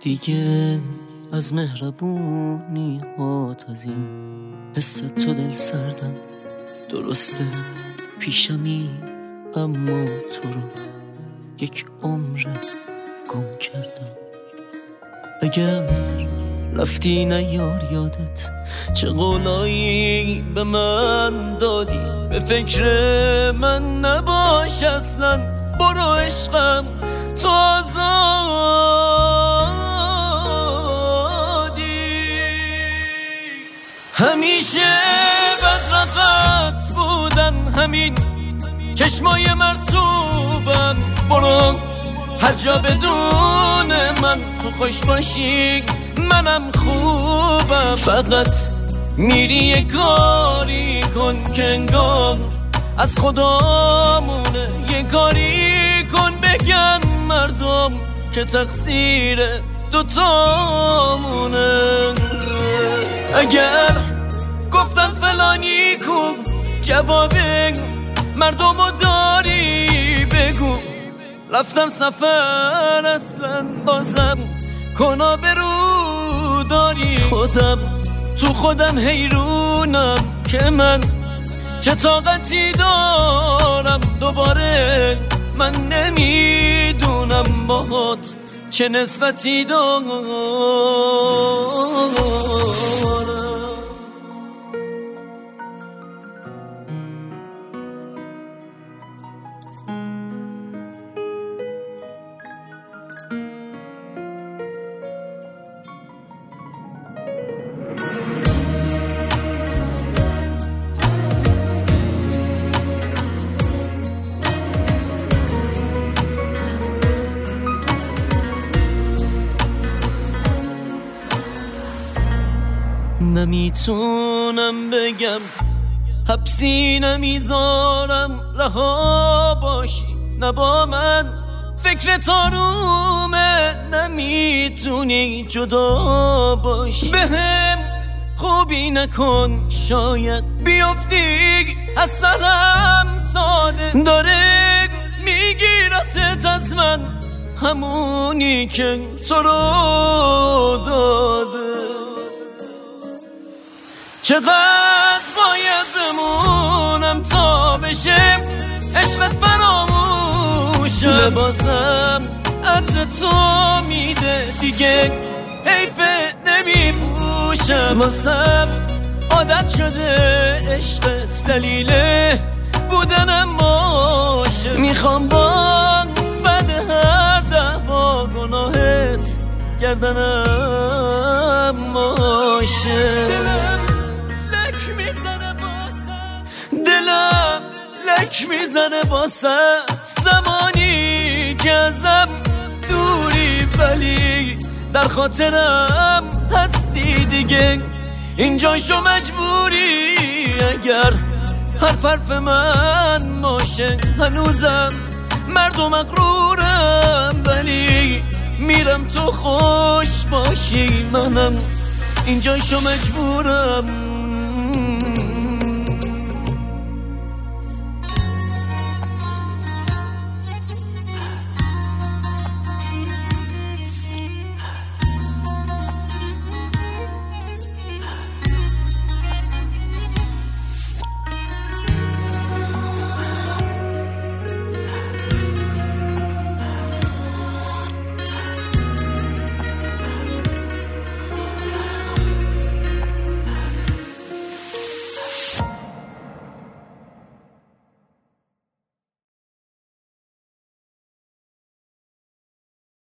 دیگه از مهربونی هات، از این حس تو دل سردم. درسته پیشمی اما تو رو یک عمر گم کردم. اگر رفتی نیار یادت چه قولایی به من دادی، به فکر من نباش اصلا، برو عشقم تو آزادی. همیشه بدرقت بودن همین چشمای مرطوبم، برو هر جا بدون من تو خوش باشی منم خوبم. فقط میری یه کاری کن که انگار از خدامونه، یه کاری کن بگن مردم که تقصیر دوتامونه. اگر گفتن فلانی کو جواب مردمو داری بگو، رفتم سفر اصلا بازم کنا برو داری. تو خودم حیرونم که من چه طاقتی دارم، دوباره من نمیدونم باهات چه نسبتی دارم. نمیتونم بگم حبسی نمیذارم رها باشی، نه با من فکر تارومه، نمیتونی جدا باشی. بهم خوبی نکن شاید بیفتی از سرم ساده، داره میگیرتت از من همونی که تو رو داده. چقدر باید بمونم تا بشه عشقت فراموشم، لباسم عطر تو میده دیگه حیفه نمیپوشم. واسم عادت شده عشقت دلیل بودنم باشه، میخوام باز بعد هر دعوا گناهت گردنم باشه. دلم لک میزنه باست زمانی که ازم دوری، ولی در خاطرم هستی دیگه اینجاشو مجبوری. اگر حرف من باشه هنوزم مرد و مغرورم، ولی میرم تو خوش باشی منم اینجاشو مجبورم.